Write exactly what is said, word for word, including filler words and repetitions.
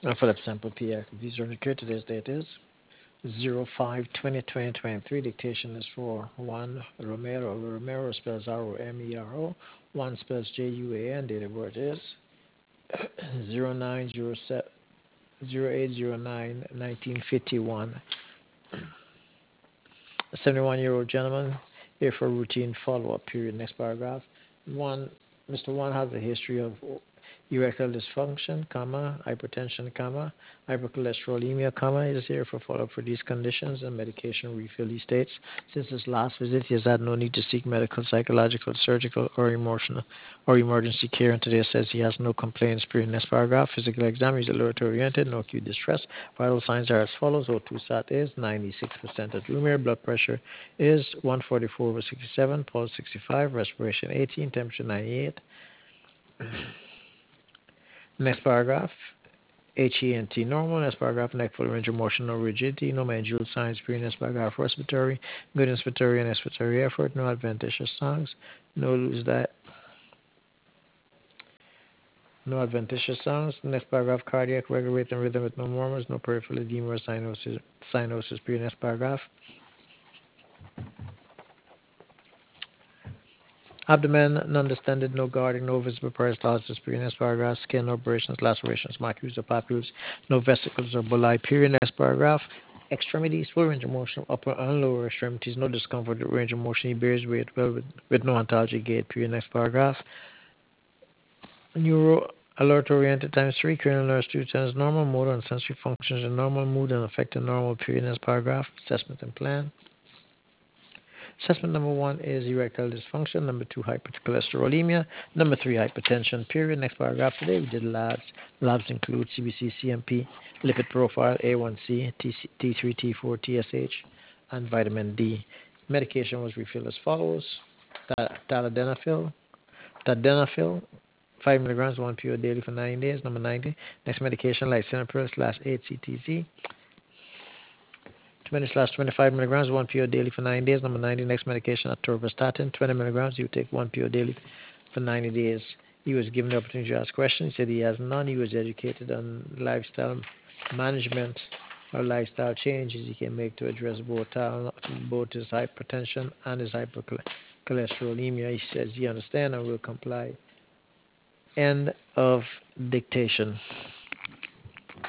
Uh, for that sample P X, visa recruit, today's date is zero five twenty twenty twenty-three. Dictation is for Juan Romero. Romero spells R O M E R O. Juan spells J U A N. Date of birth is zero nine zero seven zero eight zero nine nineteen fifty-one. A seventy-one-year-old gentleman here for routine follow-up period. Next paragraph. One, Mister One has a history of erectile dysfunction, comma, hypertension, comma, hypercholesterolemia, comma. He is here for follow-up for these conditions and medication refill. He states, since his last visit, he has had no need to seek medical, psychological, surgical, or emotional or emergency care, and today says he has no complaints. Period. Next paragraph. Physical exam. He's alert oriented, no acute distress. Vital signs are as follows. O two sat is ninety-six percent at room air. Blood pressure is one forty-four over sixty-seven. Pulse sixty-five. Respiration eighteen. Temperature ninety-eight. Next paragraph. H E N T normal. Next paragraph. Neck full range of motion, no rigidity, no mandibular signs. Pre. Next paragraph. Respiratory, good inspiratory and expiratory effort. No adventitious songs. No loose diet. No adventitious sounds. Next paragraph. Cardiac, regular rate and rhythm with no murmurs. No peripheral edema or cyanosis. Cyanosis. Pre. Next paragraph. Abdomen, non-distended, no guarding, no visible peristalsis, perineus paragraph, skin, no abrasions, lacerations, macules or papules, no vesicles or bulli, perineus paragraph. Extremities, full range of motion, upper and lower extremities, no discomfort, range of motion, he bears weight well with, with no ontology gait, perineus paragraph. Neuro alert oriented times three, cranial nerves two times normal, motor and sensory functions in normal, mood and affected normal, perineus paragraph, assessment and plan. Assessment number one is erectile dysfunction. Number two, hypercholesterolemia. Number three, hypertension. Period. Next paragraph. Today we did labs. Labs include C B C, C M P, lipid profile, A one C, T three, T four, T S H, and vitamin D. Medication was refilled as follows: Tadalafil, Tadalafil, five milligrams, one pill daily for nine days. Number ninety. Next medication, lisinopril slash eight C T Z. twenty slash twenty-five milligrams, one pill daily for nine days. Number ninety, next medication, atorvastatin, twenty milligrams. You take one pill daily for ninety days. He was given the opportunity to ask questions. He said he has none. He was educated on lifestyle management or lifestyle changes he can make to address both, uh, both his hypertension and his hypercholesterolemia. He says he understands and will comply. End of dictation.